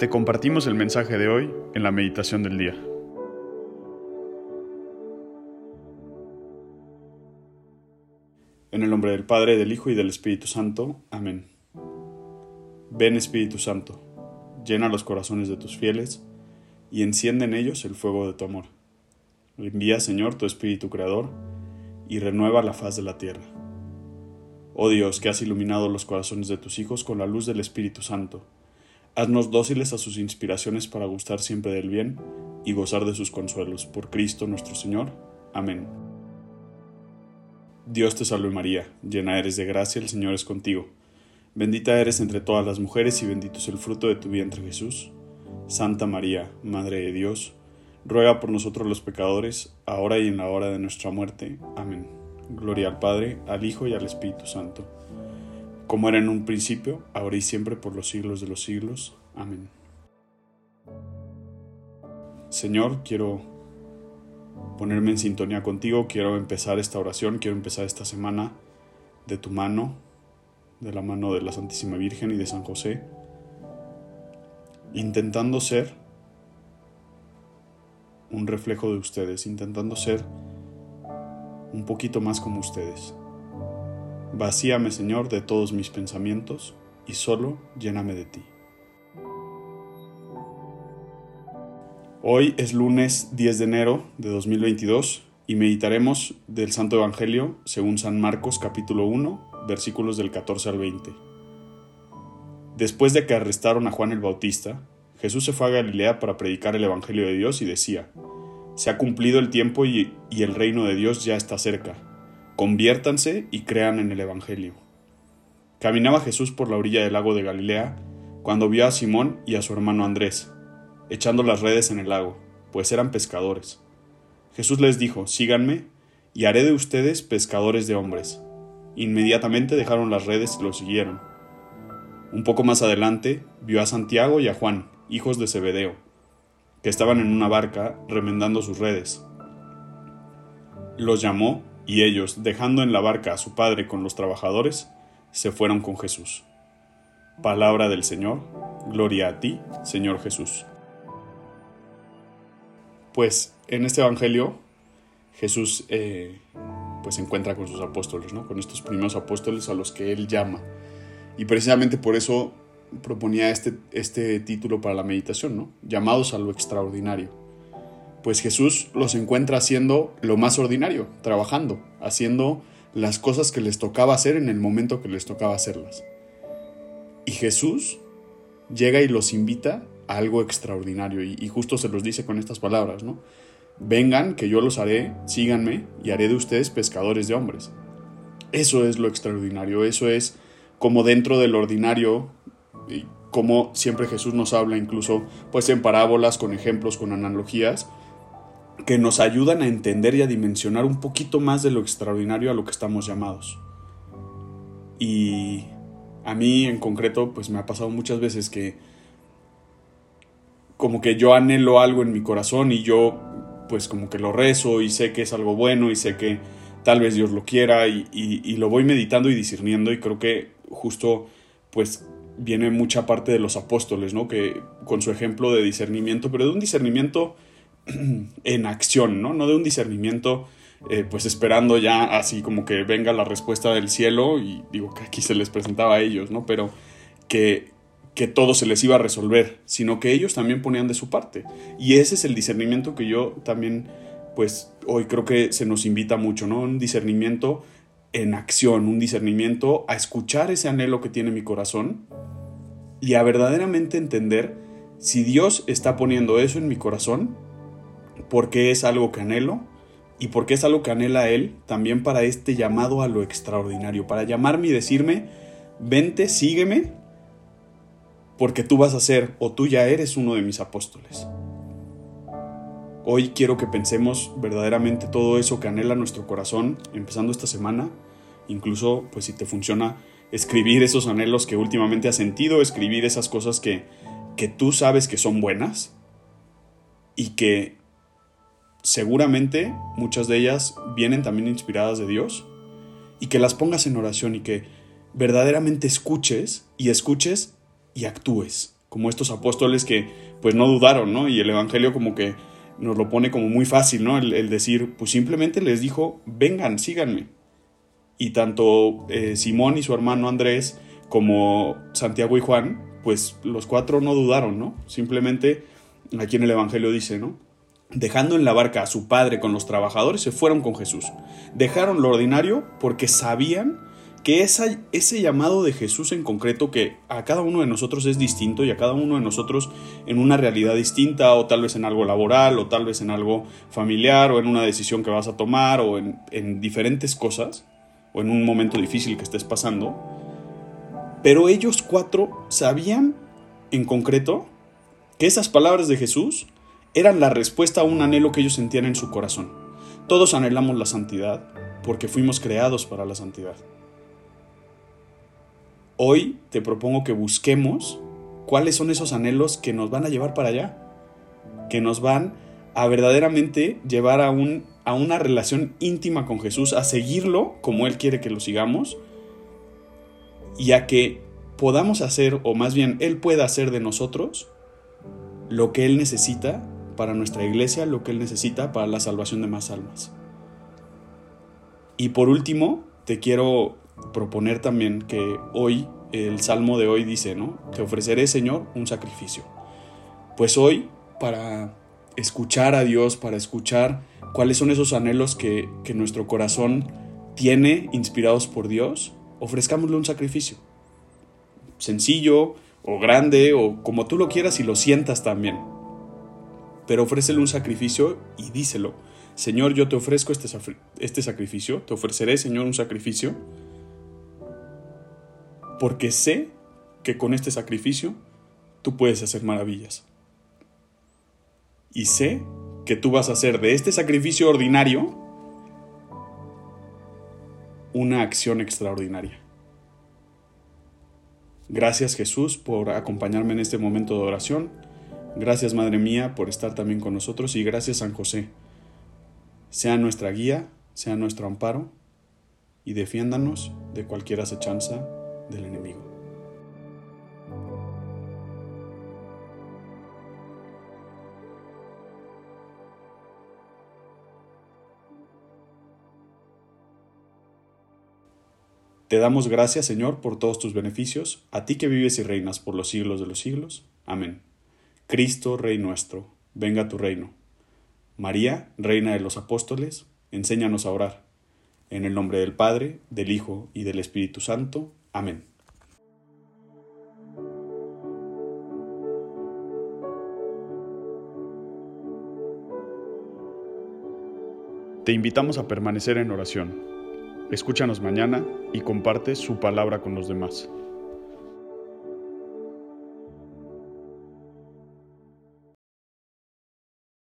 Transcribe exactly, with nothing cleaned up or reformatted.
Te compartimos el mensaje de hoy en la meditación del día. En el nombre del Padre, del Hijo y del Espíritu Santo. Amén. Ven, Espíritu Santo, llena los corazones de tus fieles y enciende en ellos el fuego de tu amor. Envía, Señor, tu Espíritu Creador y renueva la faz de la tierra. Oh Dios, que has iluminado los corazones de tus hijos con la luz del Espíritu Santo, haznos dóciles a sus inspiraciones para gustar siempre del bien y gozar de sus consuelos. Por Cristo nuestro Señor. Amén. Dios te salve María, llena eres de gracia, el Señor es contigo. Bendita eres entre todas las mujeres y bendito es el fruto de tu vientre Jesús. Santa María, Madre de Dios, ruega por nosotros los pecadores, ahora y en la hora de nuestra muerte. Amén. Gloria al Padre, al Hijo y al Espíritu Santo, como era en un principio, ahora y siempre, por los siglos de los siglos. Amén. Señor, quiero ponerme en sintonía contigo, quiero empezar esta oración, quiero empezar esta semana de tu mano, de la mano de la Santísima Virgen y de San José, intentando ser un reflejo de ustedes, intentando ser un poquito más como ustedes. Vacíame, Señor, de todos mis pensamientos y solo lléname de ti. Hoy es lunes diez de enero de dos mil veintidós y meditaremos del Santo Evangelio según San Marcos capítulo uno, versículos del catorce al veinte. Después de que arrestaron a Juan el Bautista, Jesús se fue a Galilea para predicar el Evangelio de Dios y decía: «Se ha cumplido el tiempo y, y el reino de Dios ya está cerca. Conviértanse y crean en el Evangelio». Caminaba Jesús por la orilla del lago de Galilea cuando vio a Simón y a su hermano Andrés echando las redes en el lago, pues eran pescadores. Jesús les dijo: «Síganme, y haré de ustedes pescadores de hombres». Inmediatamente dejaron las redes y lo siguieron. Un poco más adelante vio a Santiago y a Juan, hijos de Zebedeo, que estaban en una barca remendando sus redes. Los llamó y ellos, dejando en la barca a su padre con los trabajadores, se fueron con Jesús. Palabra del Señor. Gloria a ti, Señor Jesús. Pues en este Evangelio Jesús eh, pues se encuentra con sus apóstoles, ¿no? Con estos primeros apóstoles a los que él llama. Y precisamente por eso proponía este, este título para la meditación, ¿no? Llamados a lo extraordinario. Pues Jesús los encuentra haciendo lo más ordinario, trabajando, haciendo las cosas que les tocaba hacer en el momento que les tocaba hacerlas. Y Jesús llega y los invita a algo extraordinario, y, y justo se los dice con estas palabras, ¿no? Vengan, que yo los haré, síganme, y haré de ustedes pescadores de hombres. Eso es lo extraordinario, eso es como dentro del ordinario, y como siempre Jesús nos habla, incluso pues en parábolas, con ejemplos, con analogías, que nos ayudan a entender y a dimensionar un poquito más de lo extraordinario a lo que estamos llamados. Y a mí en concreto pues me ha pasado muchas veces que como que yo anhelo algo en mi corazón y yo pues como que lo rezo y sé que es algo bueno y sé que tal vez Dios lo quiera y, y, y lo voy meditando y discerniendo, y creo que justo pues viene mucha parte de los apóstoles, ¿no? Que con su ejemplo de discernimiento, pero de un discernimiento en acción, ¿no? No de un discernimiento eh, pues esperando ya así como que venga la respuesta del cielo, y digo que aquí se les presentaba a ellos, ¿no? Pero que, que todo se les iba a resolver, sino que ellos también ponían de su parte. Y ese es el discernimiento que yo también pues hoy creo que se nos invita mucho, ¿no? Un discernimiento en acción, un discernimiento a escuchar ese anhelo que tiene mi corazón y a verdaderamente entender si Dios está poniendo eso en mi corazón, porque es algo que anhelo y porque es algo que anhela Él también para este llamado a lo extraordinario, para llamarme y decirme: vente, sígueme, porque tú vas a ser, o tú ya eres uno de mis apóstoles. Hoy quiero que pensemos verdaderamente todo eso que anhela nuestro corazón, empezando esta semana. Incluso, pues si te funciona, escribir esos anhelos que últimamente has sentido, escribir esas cosas que, que tú sabes que son buenas y que seguramente muchas de ellas vienen también inspiradas de Dios, y que las pongas en oración y que verdaderamente escuches y escuches y actúes. como estos apóstoles que pues no dudaron, ¿no? Y el Evangelio como que nos lo pone como muy fácil, ¿no? El, el decir, pues simplemente les dijo, vengan, síganme. Y tanto eh, Simón y su hermano Andrés como Santiago y Juan, pues los cuatro no dudaron, ¿no? Simplemente, aquí en el Evangelio dice, ¿no? Dejando en la barca a su padre con los trabajadores, se fueron con Jesús. Dejaron lo ordinario porque sabían que esa, ese llamado de Jesús en concreto, que a cada uno de nosotros es distinto y a cada uno de nosotros en una realidad distinta, o tal vez en algo laboral, o tal vez en algo familiar, o en una decisión que vas a tomar, o en, en diferentes cosas, o en un momento difícil que estés pasando. Pero ellos cuatro sabían en concreto que esas palabras de Jesús eran la respuesta a un anhelo que ellos sentían en su corazón. Todos anhelamos la santidad porque fuimos creados para la santidad. Hoy te propongo que busquemos cuáles son esos anhelos que nos van a llevar para allá, que nos van a verdaderamente llevar a, un, a una relación íntima con Jesús, a seguirlo como Él quiere que lo sigamos, y a que podamos hacer, o más bien Él pueda hacer de nosotros lo que Él necesita para nuestra iglesia, lo que Él necesita para la salvación de más almas. Y por último, te quiero proponer también que hoy, el Salmo de hoy dice, ¿no? Te ofreceré, Señor, un sacrificio. Pues hoy, para escuchar a Dios, para escuchar cuáles son esos anhelos que, que nuestro corazón tiene, inspirados por Dios, ofrezcámosle un sacrificio. Sencillo, o grande, o como tú lo quieras y lo sientas también. Pero ofrécele un sacrificio y díselo. Señor, yo te ofrezco este, este sacrificio, te ofreceré, Señor, un sacrificio, porque sé que con este sacrificio tú puedes hacer maravillas. Y sé que tú vas a hacer de este sacrificio ordinario una acción extraordinaria. Gracias, Jesús, por acompañarme en este momento de oración. Gracias, Madre mía, por estar también con nosotros. Y gracias, San José. Sea nuestra guía, sea nuestro amparo, y defiéndanos de cualquier acechanza del enemigo. Te damos gracias, Señor, por todos tus beneficios, a ti que vives y reinas por los siglos de los siglos. Amén. Cristo, Rey nuestro, venga a tu reino. María, Reina de los Apóstoles, enséñanos a orar. En el nombre del Padre, del Hijo y del Espíritu Santo. Amén. Te invitamos a permanecer en oración. Escúchanos mañana y comparte su palabra con los demás.